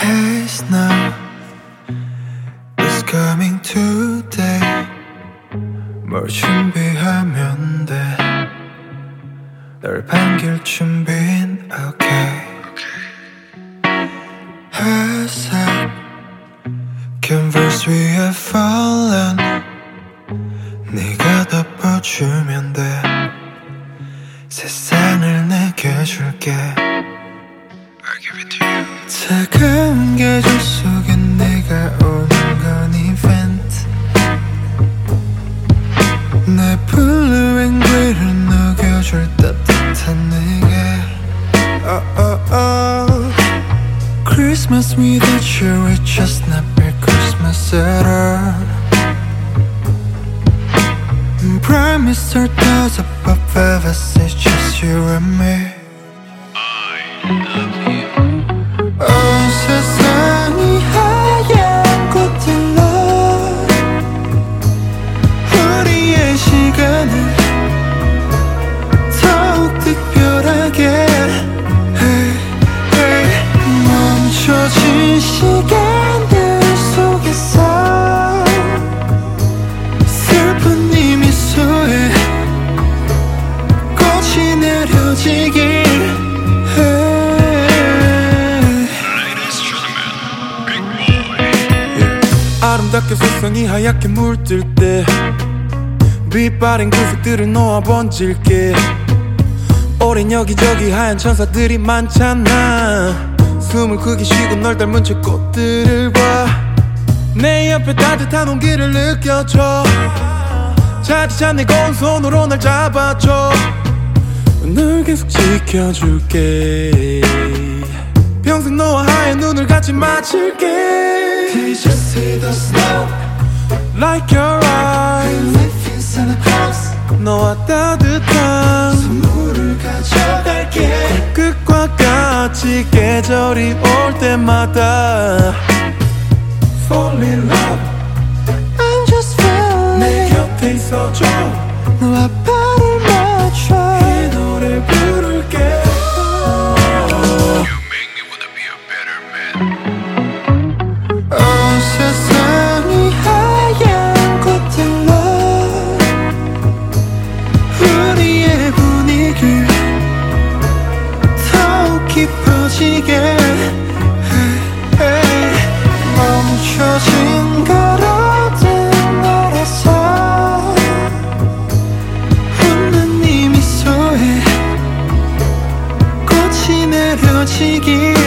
Hey snow is coming today. 뭘 준비하면 돼? 널 반길 준비는 okay. 회색 canvas 위에 fallen. 네가 덮어주면 돼. 세상을 내게 줄게. I'll give it to you. 차가운 계절 속에 네가 오는 건 이벤트. 내 blue and green을 녹여줄 따뜻한 네게. Oh oh oh. Christmas without you it's just not be Christmas at all. Promise our thoughts above ever it's just you and me. I love you. 온 세상이 하얀 꽃들로 우리의 시간을 더욱 특별하게. hey, hey. 멈춰진 시간들 속에서 슬픈 이 미소에 꽃이 내려지길. 아름답게 세상이 하얗게 물들 때 빛바랜 구석들을 놓아 번질게. 오랜 여기저기 하얀 천사들이 많잖아. 숨을 크게 쉬고 널 닮은 채 꽃들을 봐. 내 옆에 따뜻한 온기를 느껴줘. 차디찬 내 고운 손으로 날 잡아줘. 널 계속 지켜줄게. 평생 너와 하얀 눈을 같이 맞출게. Did you see the snow? Like your eyes. Live in Santa Claus. 너와 따뜻한 선물을 가져갈게. 끝과 같이 계절이 올 때마다 Fall in love. I'm just feeling 내 곁에 있어줘. 너와 발을 맞춰 이 노래 부를게. You make me wanna be a better man. 온 세상이 하얀 꽃들로 우리의 분위기를 더욱 깊어지게. hey, hey. 멈춰진 가로등 아래서 웃는 이 미소에 꽃이 내려지길.